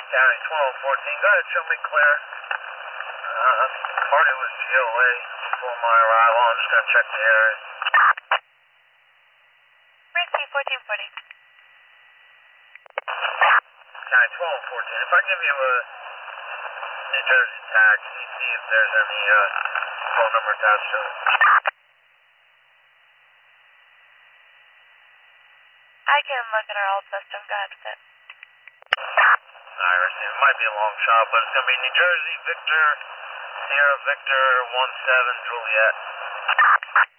County 1214, go ahead, show me clear. Party was GOA before my arrival. I'm just going to check the area. Frequency 1440. County 1214, if I give you a New Jersey tag, can you see if there's any phone number attached to it? I can look at our old system. Go ahead with it. Alright, receive. It might be a long shot, but it's going to be New Jersey, Victor, Sierra Victor, 17 Juliet.